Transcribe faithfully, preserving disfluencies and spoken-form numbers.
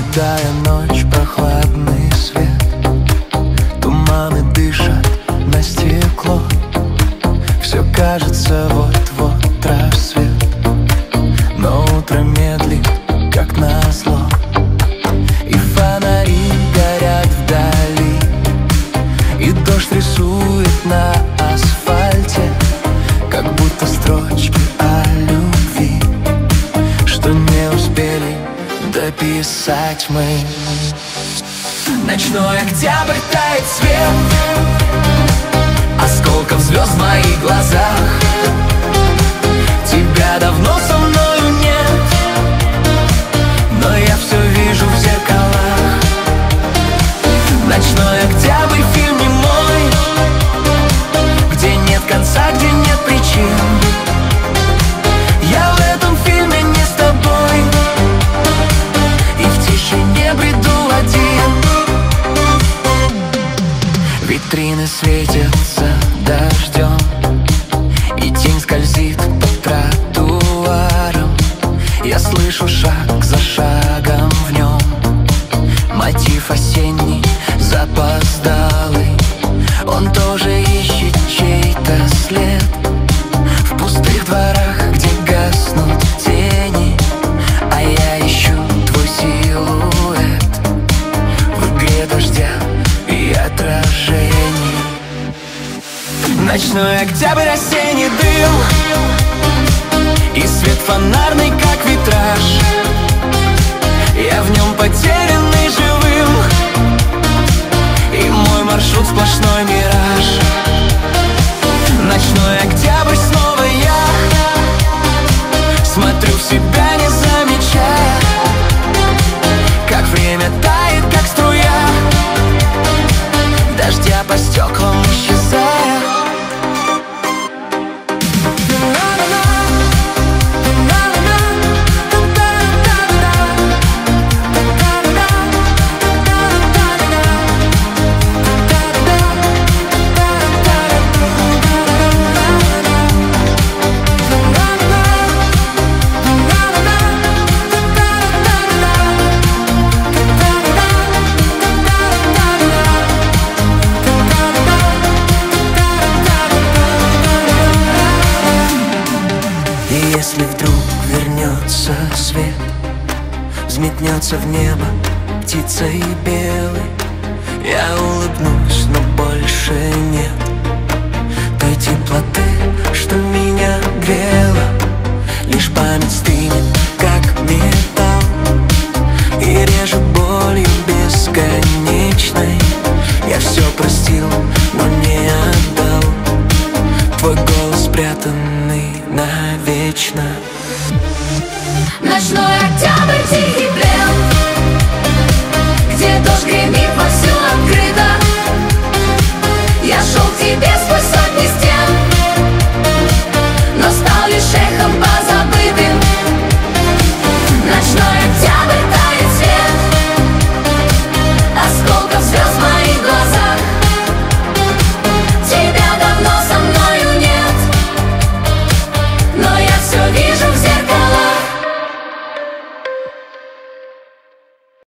Седая ночь, прохладный свет, туманы дышат на стекло. Все кажется вот-вот рассвет, но утро медлит, как назло. И фонари горят вдали, и дождь рисует на асфальте как будто строчки о любви, что не успели дописать мы. Ночной октябрь, тает свет осколков звезд в моих глазах. Тебя давно со мною нет, но я все вижу в зеркалах. Ночной октябрь, фильм не мой, где нет конца, где нет причин. Я в этом фильме не с тобой, и в тишине бреду один. Витрины светятся дождем, и тень скользит по тротуарам. Я слышу шаг за шагом в нем, мотив осенний, запоздалый. Он тоже ищет чей-то след в пустых дворах, где гаснут тени. А я ищу твой силуэт в игре дождя и отражений. Ночной октябрь, осенний дым, и свет фонарный, как витраж. Я в нем потерянный живым, и мой маршрут сплошной мираж. Ночной октябрь, снова я смотрю в себя, не замечая, как время тает, как струя дождя по стеклам исчезая. Если вдруг вернется свет, взметнется в небо птицей белой, я улыбнусь, но больше нет той теплоты, что меня грела. Лишь память стынет, как металл, и режет болью бесконечной. Я все простил, но не отдал твой голос, спрятанный навечно. Ночной октябрь, тихий плед.